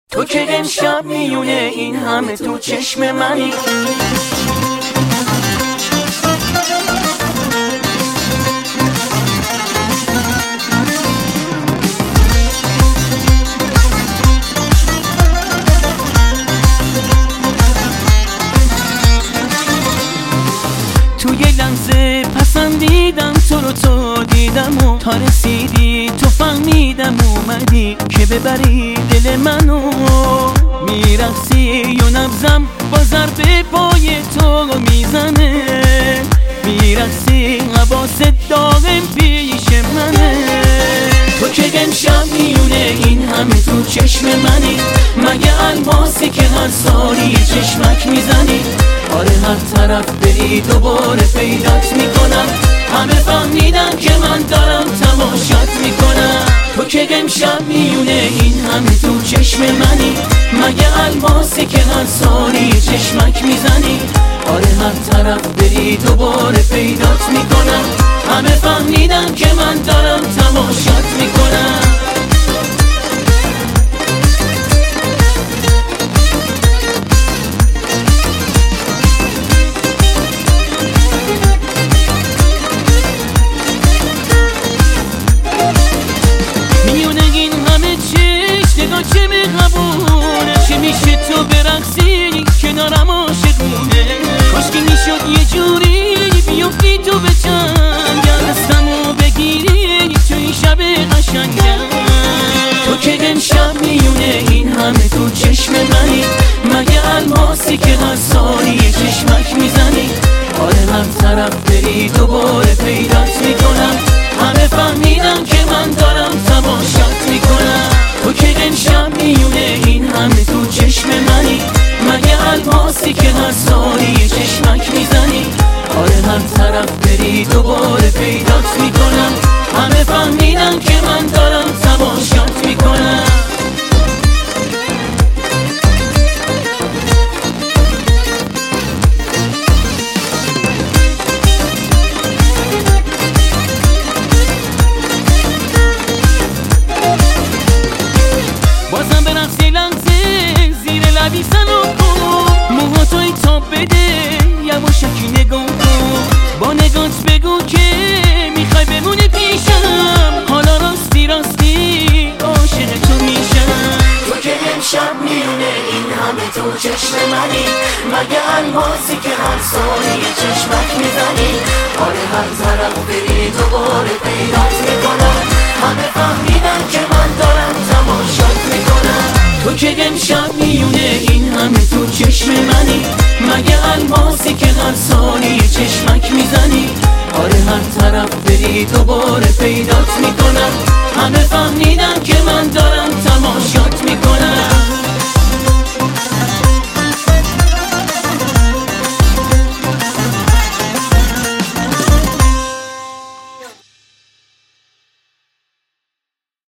تو که امشب میونه این همه تو چشم منی. توی لحظه پسندیدم تو دیدم و تا رسیدی تو فهمیدم اومدی که ببری دل منو. میرقصی و نبضم با ضرب پای تو میزنه، میرقصی حواست داغم پیش منه. تو که امشب میونه این همه تو چشم منی، مگه الماسی که هر سالی چشمک میزنی؟ آره هر طرف بری دوباره پیدات میکنم، همه فهمیدن که من دارم تماشات میکنم. تو که امشب میونه این همه تو چشم منی، مگه الماسی که هر سالی چشمک میزنی؟ آره هر طرف بری دوباره پیدات میکنم، همه فهمیدن که من دارم تماشات میکنم. چه مهربونه، چه میشه تو برقصی کنارم عاشقونه. کاشکی میشد یه جوری بیفتی تو به چنگم، دستمو بگیری تو این شب قشنگم. تو که امشب میونه این همه تو چشم منی، مگه الماسی که هر سالی چشمک میزنی؟ آره هر طرف بری دوباره پیدات میکنم، همه فهمیدن که من دارم تماشات میکنم. تو که امشب میونه این همه تو چشم منی، مگه الماسی که هر سالی چشمک میزنی؟ آره هر طرف بری دوباره پیدات میکنم، همه فهمیدن که من دارم تماشات میکنم. بازم برقص یه لحظه زیر لبی سلام کن، موهاتوی تاب بده یواشکی نگاه کن، با نگات بگو که میخوای بمونی پیشم، حالا راستی راستی عاشق تو میشم. تو که امشب میونه این همه تو چشم منی، مگه الماسی که هر سالی چشمک میزنی؟ آره هر طرف بری دوباره پیدات میکنم، همه فهمیدن که من دارم تماشات میکنم. تو که امشب میونه این همه تو چشم منی، مگه الماسی که هر سالی چشمک میزنی؟ آره هر طرف بری دوباره پیدات میکنم، همه فهمیدن که